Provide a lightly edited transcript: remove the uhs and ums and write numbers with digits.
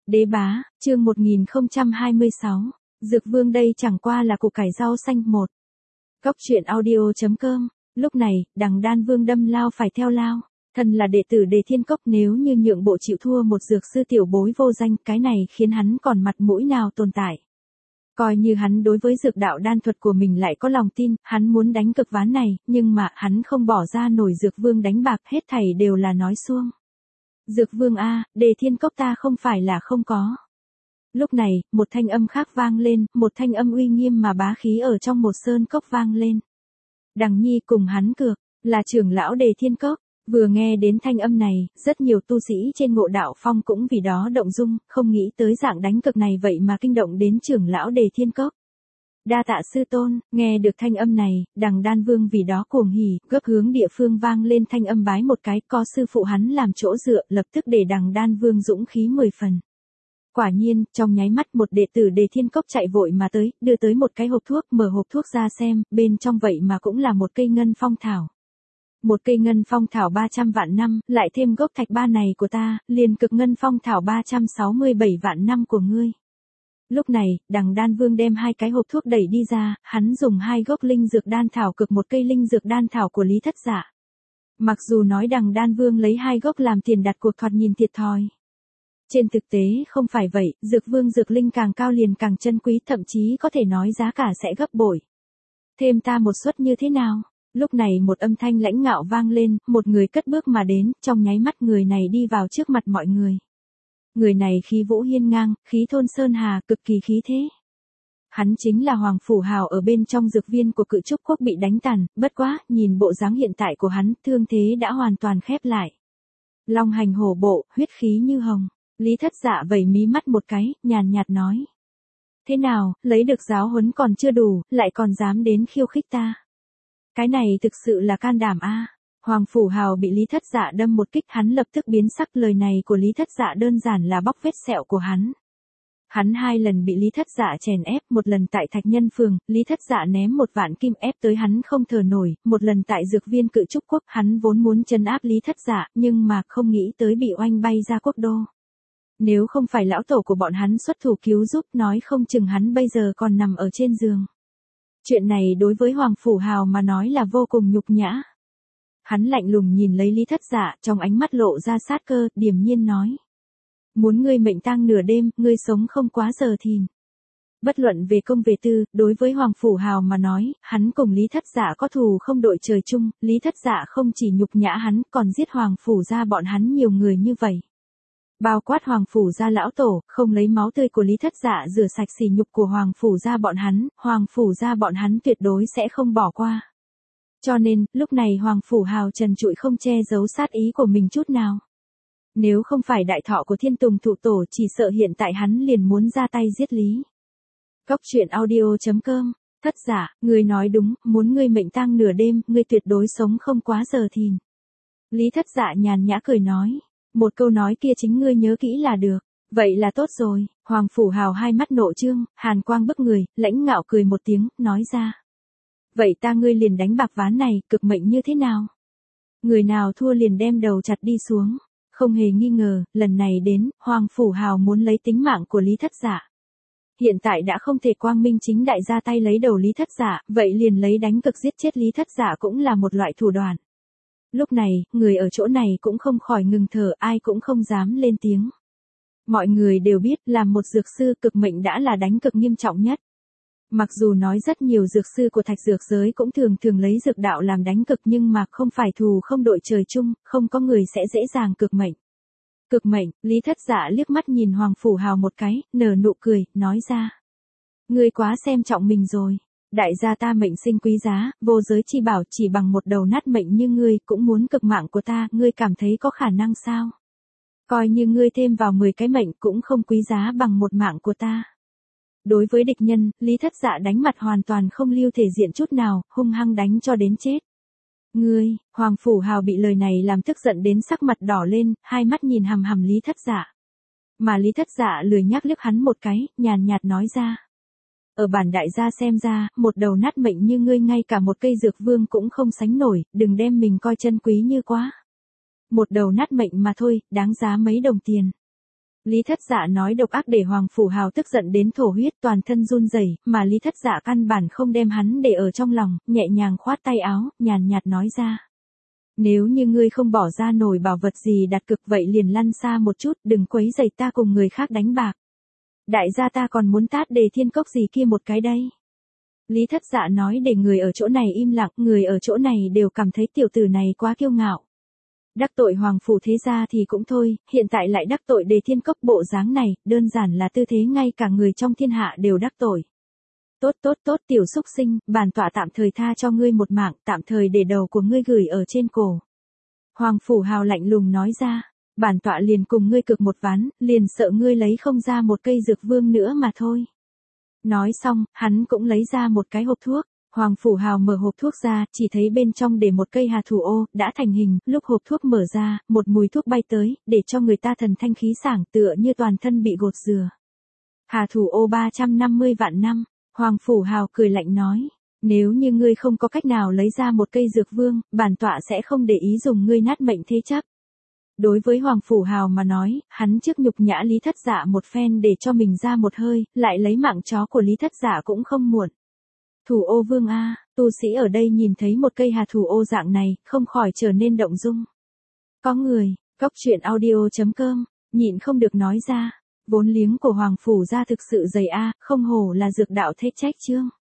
Đế bá, chương 1026. Dược vương đây chẳng qua là củ cải rau xanh một. Góc truyện audio.com. Lúc này, Đằng Đan Vương đâm lao phải theo lao. Thân là đệ tử Đề Thiên Cốc, nếu như nhượng bộ chịu thua một dược sư tiểu bối vô danh, cái này khiến hắn còn mặt mũi nào tồn tại. Coi như hắn đối với dược đạo đan thuật của mình lại có lòng tin, hắn muốn đánh cực ván này, nhưng mà hắn không bỏ ra nổi dược vương đánh bạc, hết thảy đều là nói suông. Dược vương a, Đề Thiên Cốc ta không phải là không có. Lúc này, một thanh âm khác vang lên, một thanh âm uy nghiêm mà bá khí ở trong một sơn cốc vang lên. Đằng Nhi cùng hắn cược, là trưởng lão Đề Thiên Cốc. Vừa nghe đến thanh âm này, rất nhiều tu sĩ trên Ngộ Đạo Phong cũng vì đó động dung, không nghĩ tới dạng đánh cực này vậy mà kinh động đến trưởng lão Đề Thiên Cốc. Đa tạ sư tôn, nghe được thanh âm này, Đằng Đan Vương vì đó cuồng hỉ, gấp hướng địa phương vang lên thanh âm bái một cái, có sư phụ hắn làm chỗ dựa, lập tức để Đằng Đan Vương dũng khí 10 phần. Quả nhiên, trong nháy mắt một đệ tử Đề Thiên Cốc chạy vội mà tới, đưa tới một cái hộp thuốc, mở hộp thuốc ra xem, bên trong vậy mà cũng là một cây ngân phong thảo. Một cây ngân phong thảo 300 vạn năm, lại thêm gốc thạch ba này của ta, liền cực ngân phong thảo 367 vạn năm của ngươi. Lúc này, Đằng Đan Vương đem hai cái hộp thuốc đẩy đi ra, hắn dùng hai gốc linh dược đan thảo cực một cây linh dược đan thảo của Lý Thất Dạ. Mặc dù nói Đằng Đan Vương lấy hai gốc làm tiền đặt cuộc thoạt nhìn thiệt thòi. Trên thực tế không phải vậy, dược vương dược linh càng cao liền càng chân quý, thậm chí có thể nói giá cả sẽ gấp bội. Thêm ta một suất như thế nào? Lúc này một âm thanh lãnh ngạo vang lên, một người cất bước mà đến, trong nháy mắt người này đi vào trước mặt mọi người. Người này khí vũ hiên ngang, khí thôn sơn hà, cực kỳ khí thế. Hắn chính là Hoàng Phủ Hào ở bên trong dược viên của Cự Trúc Quốc bị đánh tàn, bất quá, nhìn bộ dáng hiện tại của hắn, thương thế đã hoàn toàn khép lại. Long hành hổ bộ, huyết khí như hồng. Lý Thất Dạ vẩy mí mắt một cái, nhàn nhạt nói. Thế nào, lấy được giáo huấn còn chưa đủ, lại còn dám đến khiêu khích ta. Cái này thực sự là can đảm a. Hoàng Phủ Hào bị Lý Thất Dạ đâm một kích, hắn lập tức biến sắc, lời này của Lý Thất Dạ đơn giản là bóc vết sẹo của hắn. Hắn 2 lần bị Lý Thất Dạ chèn ép, một lần tại Thạch Nhân Phường, Lý Thất Dạ ném 1 vạn kim ép tới hắn không thở nổi, một lần tại dược viên Cự Trúc Quốc, hắn vốn muốn trấn áp Lý Thất Dạ, nhưng mà không nghĩ tới bị oanh bay ra quốc đô. Nếu không phải lão tổ của bọn hắn xuất thủ cứu giúp, nói không chừng hắn bây giờ còn nằm ở trên giường. Chuyện này đối với Hoàng Phủ Hào mà nói là vô cùng nhục nhã. Hắn lạnh lùng nhìn lấy Lý Thất Dạ, trong ánh mắt lộ ra sát cơ, điềm nhiên nói. Muốn ngươi mệnh tang nửa đêm, ngươi sống không quá giờ thìn. Bất luận về công về tư, đối với Hoàng Phủ Hào mà nói, hắn cùng Lý Thất Dạ có thù không đội trời chung, Lý Thất Dạ không chỉ nhục nhã hắn, còn giết Hoàng Phủ gia bọn hắn nhiều người như vậy. Bao quát Hoàng Phủ gia lão tổ, không lấy máu tươi của Lý Thất Dạ rửa sạch sỉ nhục của Hoàng Phủ gia bọn hắn, Hoàng Phủ gia bọn hắn tuyệt đối sẽ không bỏ qua. Cho nên, lúc này Hoàng Phủ Hào trần trụi không che giấu sát ý của mình chút nào. Nếu không phải đại thọ của Thiên Tùng Thụ Tổ, chỉ sợ hiện tại hắn liền muốn ra tay giết Lý. Góc truyện audio.com. Thất Dạ, ngươi nói đúng, muốn ngươi mệnh tang nửa đêm, ngươi tuyệt đối sống không quá giờ thìn. Lý Thất Dạ nhàn nhã cười nói. Một câu nói kia chính ngươi nhớ kỹ là được. Vậy là tốt rồi. Hoàng Phủ Hào hai mắt nộ trương, hàn quang bức người, lãnh ngạo cười một tiếng, nói ra. Vậy ta ngươi liền đánh bạc ván này, cực mệnh như thế nào? Người nào thua liền đem đầu chặt đi xuống. Không hề nghi ngờ, lần này đến, Hoàng Phủ Hào muốn lấy tính mạng của Lý Thất Dạ. Hiện tại đã không thể quang minh chính đại ra tay lấy đầu Lý Thất Dạ, vậy liền lấy đánh cực giết chết Lý Thất Dạ cũng là một loại thủ đoạn. Lúc này, người ở chỗ này cũng không khỏi ngừng thở, ai cũng không dám lên tiếng. Mọi người đều biết, làm một dược sư cực mệnh đã là đánh cực nghiêm trọng nhất. Mặc dù nói rất nhiều dược sư của thạch dược giới cũng thường lấy dược đạo làm đánh cực, nhưng mà không phải thù không đội trời chung, không có người sẽ dễ dàng cực mệnh. Cực mệnh, Lý Thất Dạ liếc mắt nhìn Hoàng Phủ Hào một cái, nở nụ cười, nói ra. Ngươi quá xem trọng mình rồi. Đại gia ta mệnh sinh quý giá, vô giới chi bảo, chỉ bằng một đầu nát mệnh như ngươi cũng muốn cực mạng của ta, ngươi cảm thấy có khả năng sao? Coi như ngươi thêm vào 10 cái mệnh cũng không quý giá bằng một mạng của ta. Đối với địch nhân, Lý Thất Dạ đánh mặt hoàn toàn không lưu thể diện chút nào, hung hăng đánh cho đến chết. Ngươi, Hoàng Phủ Hào bị lời này làm tức giận đến sắc mặt đỏ lên, hai mắt nhìn hằm hằm Lý Thất Dạ. Mà Lý Thất Dạ lười nhắc liếc hắn một cái, nhàn nhạt nói ra. Ở bản đại gia xem ra, một đầu nát mệnh như ngươi ngay cả một cây dược vương cũng không sánh nổi, đừng đem mình coi chân quý như quá. Một đầu nát mệnh mà thôi, đáng giá mấy đồng tiền. Lý Thất Dạ nói độc ác để Hoàng Phủ Hào tức giận đến thổ huyết toàn thân run rẩy, mà Lý Thất Dạ căn bản không đem hắn để ở trong lòng, nhẹ nhàng khoát tay áo, nhàn nhạt nói ra. Nếu như ngươi không bỏ ra nổi bảo vật gì đặt cược vậy liền lăn xa một chút, đừng quấy rầy ta cùng người khác đánh bạc. Đại gia ta còn muốn tát Đề Thiên Cốc gì kia một cái đây. Lý Thất Dạ nói để người ở chỗ này im lặng, người ở chỗ này đều cảm thấy tiểu tử này quá kiêu ngạo. Đắc tội Hoàng Phủ thế gia thì cũng thôi, hiện tại lại đắc tội Đề Thiên Cốc bộ dáng này, đơn giản là tư thế ngay cả người trong thiên hạ đều đắc tội. Tốt tiểu xúc sinh, bản tọa tạm thời tha cho ngươi một mạng, tạm thời để đầu của ngươi gửi ở trên cổ. Hoàng Phủ Hào lạnh lùng nói ra, bản tọa liền cùng ngươi cược một ván, liền sợ ngươi lấy không ra một cây dược vương nữa mà thôi. Nói xong, hắn cũng lấy ra một cái hộp thuốc. Hoàng Phủ Hào mở hộp thuốc ra, chỉ thấy bên trong để một cây hà thủ ô, đã thành hình, lúc hộp thuốc mở ra, một mùi thuốc bay tới, để cho người ta thần thanh khí sảng tựa như toàn thân bị gột rửa. Hà thủ ô 350 vạn năm, Hoàng Phủ Hào cười lạnh nói, nếu như ngươi không có cách nào lấy ra một cây dược vương, bản tọa sẽ không để ý dùng ngươi nát mệnh thế chấp. Đối với Hoàng Phủ Hào mà nói, hắn trước nhục nhã Lý Thất Dạ một phen để cho mình ra một hơi, lại lấy mạng chó của Lý Thất Dạ cũng không muộn. Thủ ô vương a, tu sĩ ở đây nhìn thấy một cây hà thủ ô dạng này, không khỏi trở nên động dung. Có người, Cóc Truyện Audio.com, nhịn không được nói ra, vốn liếng của Hoàng Phủ gia thực sự dày a, không hổ là dược đạo thế trách chương.